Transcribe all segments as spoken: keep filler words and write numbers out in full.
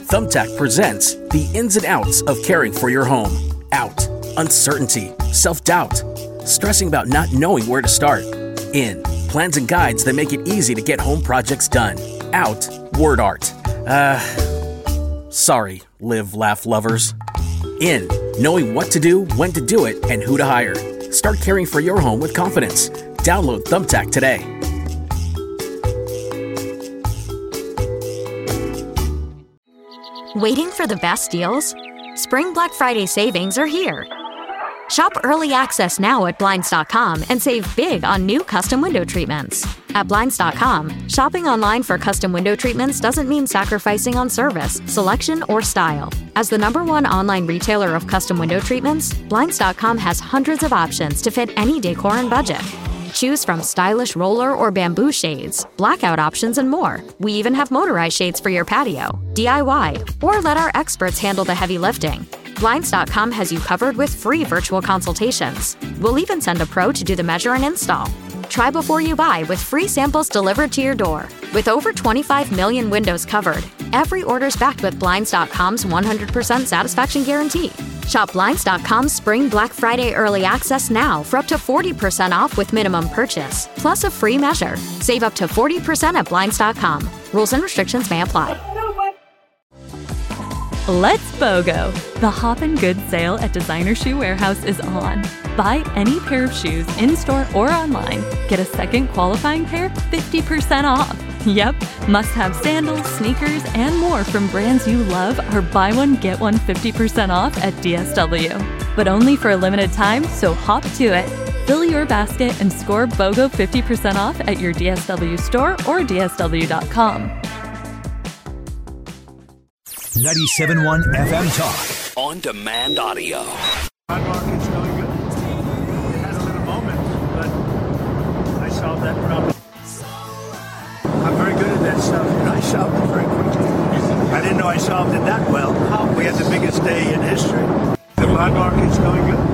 Thumbtack presents the ins and outs of caring for your home. Out, uncertainty, self-doubt, stressing about not knowing where to start. In, plans and guides that make it easy to get home projects done. Out, word art. Uh, sorry, live, laugh lovers. In, knowing what to do, when to do it, and who to hire. Start caring for your home with confidence. Download Thumbtack today. Waiting for the best deals? Spring Black Friday savings are here. Shop early access now at Blinds dot com and save big on new custom window treatments. At Blinds dot com, shopping online for custom window treatments doesn't mean sacrificing on service, selection, or style. As the number one online retailer of custom window treatments, Blinds dot com has hundreds of options to fit any decor and budget. Choose from stylish roller or bamboo shades, blackout options, and more. We even have motorized shades for your patio, D I Y, or let our experts handle the heavy lifting. Blinds dot com has you covered with free virtual consultations. We'll even send a pro to do the measure and install. Try before you buy with free samples delivered to your door. With over twenty-five million windows covered, every order's backed with Blinds dot com's one hundred percent satisfaction guarantee. Shop Blinds dot com's Spring Black Friday Early Access now for up to forty percent off with minimum purchase, plus a free measure. Save up to forty percent at Blinds dot com. Rules and restrictions may apply. Let's BOGO! The Hop and Good sale at Designer Shoe Warehouse is on. Buy any pair of shoes in-store or online. Get a second qualifying pair fifty percent off. Yep, must-have sandals, sneakers, and more from brands you love are buy one, get one fifty percent off at D S W. But only for a limited time, so hop to it. Fill your basket and score BOGO fifty percent off at your D S W store or D S W dot com. ninety-seven point one F M Talk. On demand audio. Bond market's going good. It had a little moment, but I solved that problem. I'm very good at that stuff, and I solved it very quickly. I didn't know I solved it that well. We had the biggest day in history. The bond market's going good.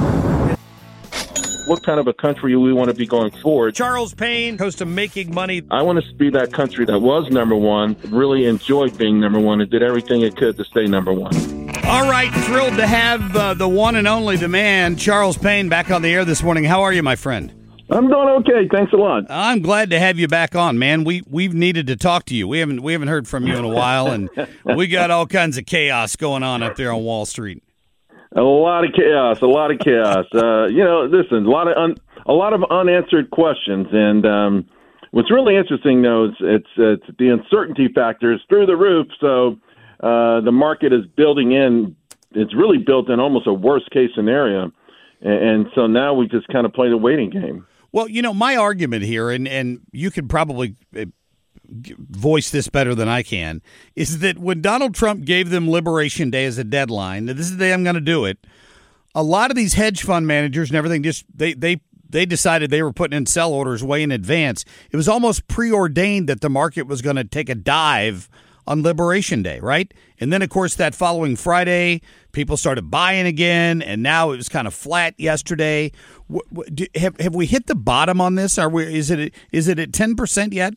What kind of a country we want to be going forward. Charles Payne, host of Making Money. I want to be that country that was number one, really enjoyed being number one, and did everything it could to stay number one. All right, thrilled to have uh, the one and only, the man, Charles Payne, back on the air this morning. How are you, my friend? I'm doing okay. Thanks a lot. I'm glad to have you back on, man. We we've needed to talk to you. We haven't we haven't heard from you in a while, and we got all kinds of chaos going on up there on Wall Street. A lot of chaos, a lot of chaos. Uh, you know, listen, a lot of un, a lot of unanswered questions, and um, what's really interesting, though, is it's it's the uncertainty factor is through the roof. So uh, the market is building in. It's really built in almost a worst case scenario, and, and so now we just kind of play the waiting game. Well, you know, my argument here, and and you could probably voice this better than I can, is that when Donald Trump gave them Liberation Day as a deadline, this is the day I'm going to do it, a lot of these hedge fund managers and everything, just they they they decided they were putting in sell orders way in advance. It was almost preordained that the market was going to take a dive on Liberation Day, right? And then, of course, that following Friday, people started buying again, and now it was kind of flat yesterday. Have have we hit the bottom on this? Are we? Is it is it at ten percent yet?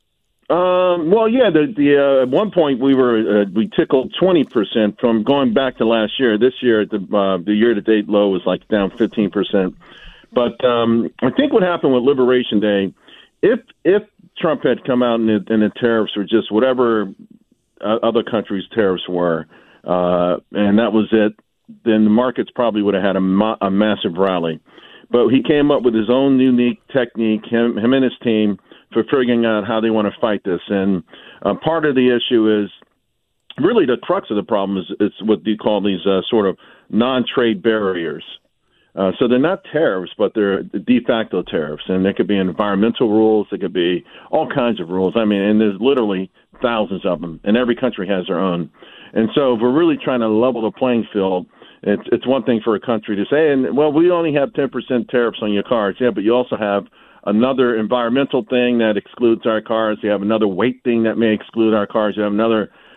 Um, well, yeah. The the uh, at one point we were uh, we tickled twenty percent from going back to last year. This year, the uh, the year to date low was like down fifteen percent. But um, I think what happened with Liberation Day, if if Trump had come out and the, and the tariffs were just whatever uh, other countries' tariffs were, uh, and that was it, then the markets probably would have had a, ma- a massive rally. But he came up with his own unique technique, him, him and his team, for figuring out how they want to fight this. And uh, part of the issue is really the crux of the problem is, is what you call these uh, sort of non-trade barriers. Uh, so they're not tariffs, but they're de facto tariffs. And there could be environmental rules. There could be all kinds of rules. I mean, and there's literally thousands of them, and every country has their own. And so if we're really trying to level the playing field, it's it's one thing for a country to say, and well, we only have ten percent tariffs on your cars. Yeah, but you also have another environmental thing that excludes our cars. You have another weight thing that may exclude our cars. You have another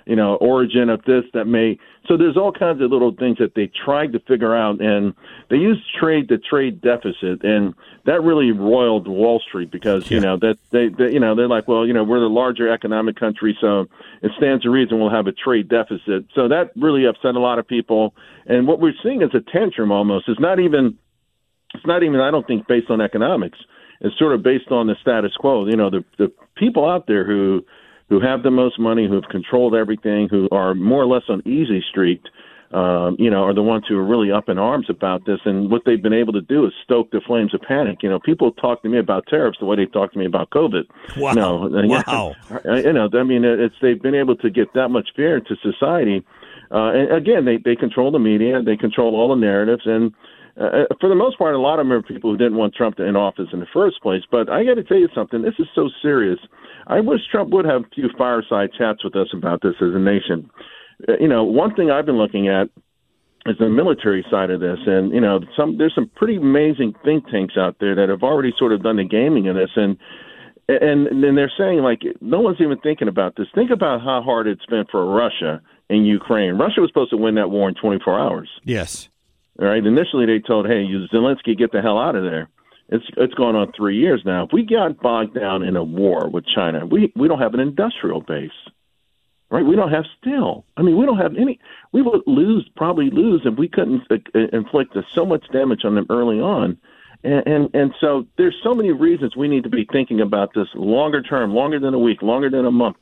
you know, origin of this that may. So there's all kinds of little things that they tried to figure out, and they used trade the trade deficit, and that really roiled Wall Street because yeah. you know that they, they you know they're like, well, you know, we're the larger economic country, so it stands to reason we'll have a trade deficit. So that really upset a lot of people, and what we're seeing is a tantrum almost. It's not even it's not even I don't think based on economics. It's sort of based on the status quo. You know, the the people out there who. who have the most money, who have controlled everything, who are more or less on easy street, um, you know, are the ones who are really up in arms about this. And what they've been able to do is stoke the flames of panic. You know, people talk to me about tariffs the way they talk to me about COVID. Wow. You know, wow. You know, I mean, it's they've been able to get that much fear into society. Uh, and again, they, they control the media, they control all the narratives, and Uh, for the most part, a lot of them are people who didn't want Trump in office in the first place. But I got to tell you something. This is so serious. I wish Trump would have a few fireside chats with us about this as a nation. Uh, you know, one thing I've been looking at is the military side of this. And, you know, some there's some pretty amazing think tanks out there that have already sort of done the gaming of this. And and, and then they're saying, like, no one's even thinking about this. Think about how hard it's been for Russia in Ukraine. Russia was supposed to win that war in twenty-four hours. Yes. All right. Initially, they told, "Hey, you Zelensky, get the hell out of there." It's it's gone on three years now. If we got bogged down in a war with China, we we don't have an industrial base, right? We don't have steel. I mean, we don't have any. We would lose, probably lose, if we couldn't uh, inflict so much damage on them early on. And, and and so there's so many reasons we need to be thinking about this longer term, longer than a week, longer than a month.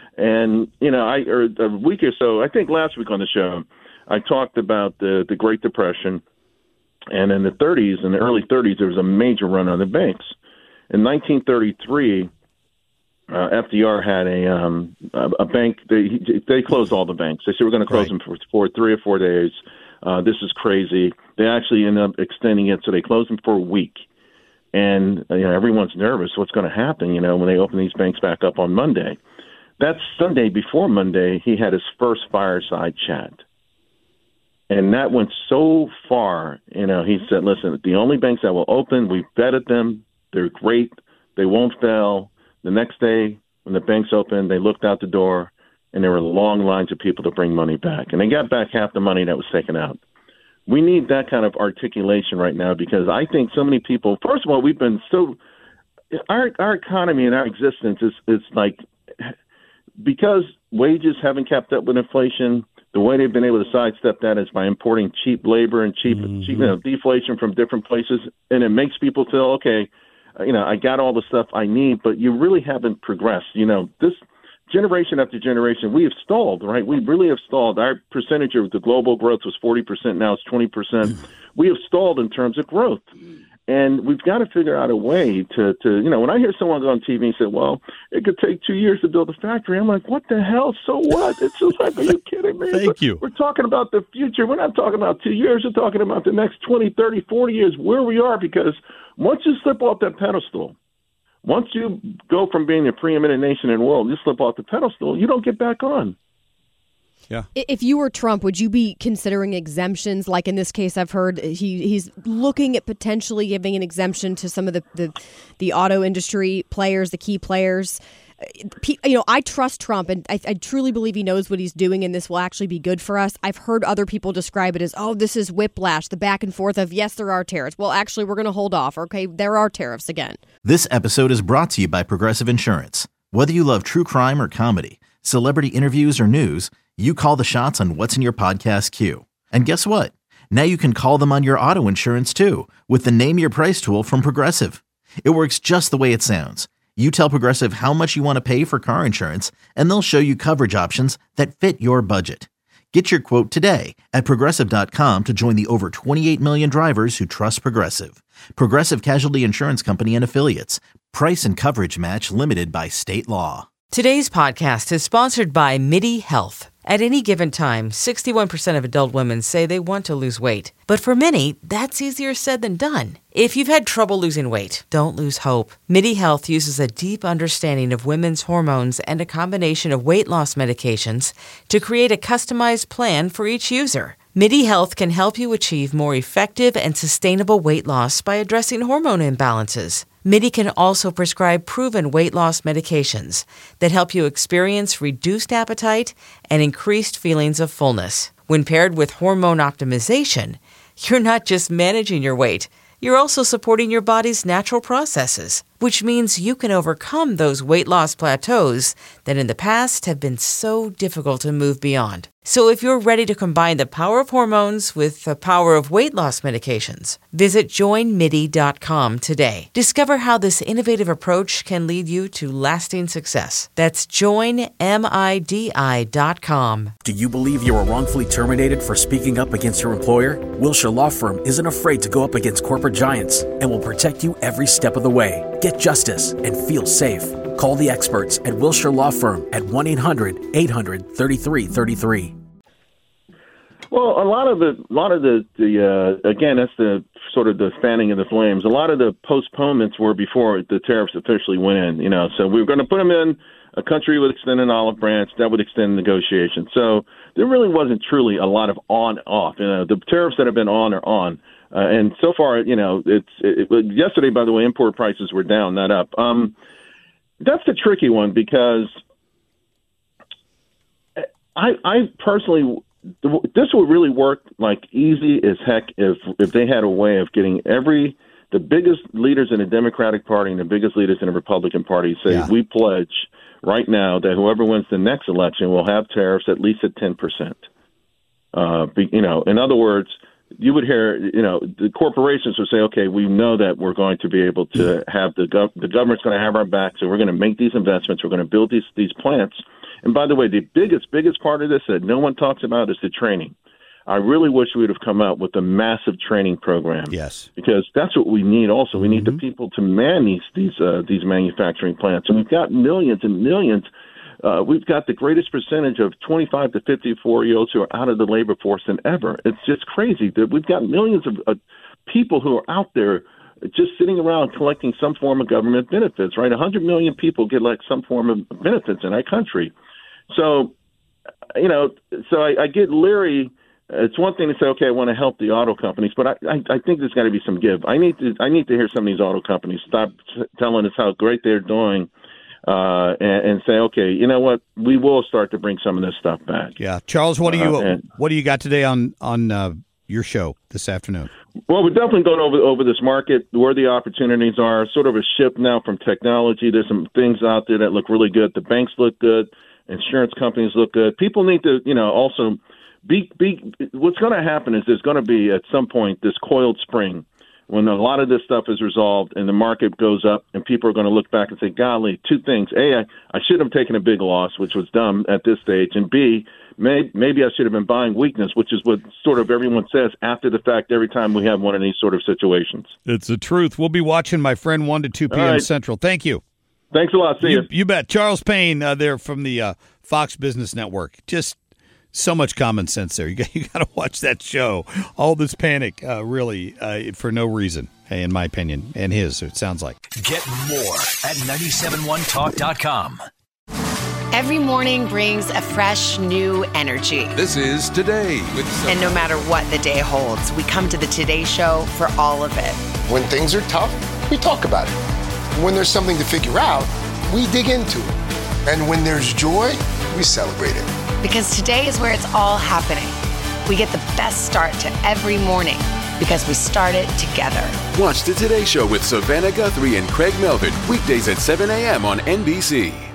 And you know, I or a week or so. I think last week on the show, I talked about the, the Great Depression, and in the thirties, in the early thirties, there was a major run on the banks. In nineteen thirty-three, uh, F D R had a um, a, a bank. They they closed all the banks. They said we're going to close right. them for, for three or four days. Uh, this is crazy. They actually ended up extending it, so they closed them for a week. And you know, everyone's nervous. What's going to happen? You know, when they open these banks back up on Monday. That Sunday before Monday, he had his first fireside chat. And that went so far, you know, he said, listen, the only banks that will open, we've vetted them. They're great. They won't fail. The next day, when the banks opened, they looked out the door, and there were long lines of people to bring money back. And they got back half the money that was taken out. We need that kind of articulation right now because I think so many people, first of all, we've been so, our our economy and our existence is, is like, because wages haven't kept up with inflation, the way they've been able to sidestep that is by importing cheap labor and cheap, mm-hmm. cheap you know, deflation from different places. And it makes people feel, okay, you know, I got all the stuff I need, but you really haven't progressed. You know, this generation after generation, we have stalled, right? We really have stalled. Our percentage of the global growth was forty percent. Now it's twenty percent. We have stalled in terms of growth. And we've got to figure out a way to, to, you know, when I hear someone go on T V and say, well, it could take two years to build a factory, I'm like, what the hell? So what? It's just like, are you kidding me? Thank you. We're talking about the future. We're not talking about two years. We're talking about the next twenty, thirty, forty years, where we are, because once you slip off that pedestal, once you go from being the preeminent nation in the world, you slip off the pedestal, you don't get back on. Yeah. If you were Trump, would you be considering exemptions? Like in this case, I've heard he he's looking at potentially giving an exemption to some of the, the, the auto industry players, the key players. You know, I trust Trump, and I, I truly believe he knows what he's doing, and this will actually be good for us. I've heard other people describe it as, oh, this is whiplash, the back and forth of, yes, there are tariffs. Well, actually, we're going to hold off. Okay, there are tariffs again. This episode is brought to you by Progressive Insurance. Whether you love true crime or comedy, celebrity interviews or news, you call the shots on what's in your podcast queue. And guess what? Now you can call them on your auto insurance too with the Name Your Price tool from Progressive. It works just the way it sounds. You tell Progressive how much you want to pay for car insurance, and they'll show you coverage options that fit your budget. Get your quote today at Progressive dot com to join the over twenty-eight million drivers who trust Progressive. Progressive Casualty Insurance Company and Affiliates. Price and coverage match limited by state law. Today's podcast is sponsored by MIDI Health. At any given time, sixty-one percent of adult women say they want to lose weight. But for many, that's easier said than done. If you've had trouble losing weight, don't lose hope. MIDI Health uses a deep understanding of women's hormones and a combination of weight loss medications to create a customized plan for each user. MIDI Health can help you achieve more effective and sustainable weight loss by addressing hormone imbalances. MIDI can also prescribe proven weight loss medications that help you experience reduced appetite and increased feelings of fullness. When paired with hormone optimization, you're not just managing your weight, you're also supporting your body's natural processes, which means you can overcome those weight loss plateaus that in the past have been so difficult to move beyond. So if you're ready to combine the power of hormones with the power of weight loss medications, visit join midi dot com today. Discover how this innovative approach can lead you to lasting success. That's join midi dot com. Do you believe you were wrongfully terminated for speaking up against your employer? Wilshire Law Firm isn't afraid to go up against corporate giants and will protect you every step of the way. Get justice and feel safe. Call the experts at Wilshire Law Firm at one eight hundred eight hundred thirty-three thirty-three. Well, a lot of the, a lot of the, the uh, again, that's the sort of the fanning of the flames. A lot of the postponements were before the tariffs officially went in. You know, so we were going to put them in. A country would extend an olive branch that would extend negotiations. So there really wasn't truly a lot of on-off. You know, the tariffs that have been on are on. Uh, and so far, you know, it's it, it, yesterday, by the way, import prices were down, not up. Um, that's the tricky one because I, I personally, this would really work like easy as heck if if they had a way of getting every the biggest leaders in the Democratic Party and the biggest leaders in the Republican Party say yeah. we pledge right now that whoever wins the next election will have tariffs at least at ten percent. Uh, you know, in other words. You would hear, you know, the corporations would say, okay, we know that we're going to be able to have the gov- the government's going to have our back, so we're going to make these investments, we're going to build these these plants. And by the way, the biggest, biggest part of this that no one talks about is the training. I really wish we would have come out with a massive training program. Yes. Because that's what we need also. We need mm-hmm. the people to man these, these, uh, these manufacturing plants. And we've got millions and millions. Uh, we've got the greatest percentage of twenty-five to fifty-four-year-olds who are out of the labor force than ever. It's just crazy that we've got millions of uh, people who are out there just sitting around collecting some form of government benefits, right? one hundred million people get like some form of benefits in our country. So, you know, so I, I get leery. It's one thing to say, okay, I want to help the auto companies, but I, I, I think there's got to be some give. I need to I need to hear some of these auto companies stop t- telling us how great they're doing. Uh, and, and say, okay, you know what? We will start to bring some of this stuff back. Yeah, Charles, what do you uh, and, what do you got today on on uh, your show this afternoon? Well, we're definitely going over over this market, where the opportunities are. Sort of a shift now from technology. There's some things out there that look really good. The banks look good. Insurance companies look good. People need to, you know, also be be. What's going to happen is there's going to be at some point this coiled spring. When a lot of this stuff is resolved and the market goes up and people are going to look back and say, golly, two things. A, I, I should have taken a big loss, which was dumb at this stage. And B, may, maybe I should have been buying weakness, which is what sort of everyone says after the fact every time we have one of these sort of situations. It's the truth. We'll be watching, my friend, one to two p.m. Right. Central. Thank you. Thanks a lot. See you. You, you bet. Charles Payne uh, there from the uh, Fox Business Network. Just so much common sense there. You got, you got to watch that show. All this panic, uh, really, uh, for no reason, in my opinion, and his, it sounds like. Get more at nine seven one talk dot com. Every morning brings a fresh, new energy. This is Today with Sophie. And no matter what the day holds, we come to the Today Show for all of it. When things are tough, we talk about it. When there's something to figure out, we dig into it. And when there's joy, we celebrate it. Because today is where it's all happening. We get the best start to every morning because we start it together. Watch the Today Show with Savannah Guthrie and Craig Melvin weekdays at seven a.m. on N B C.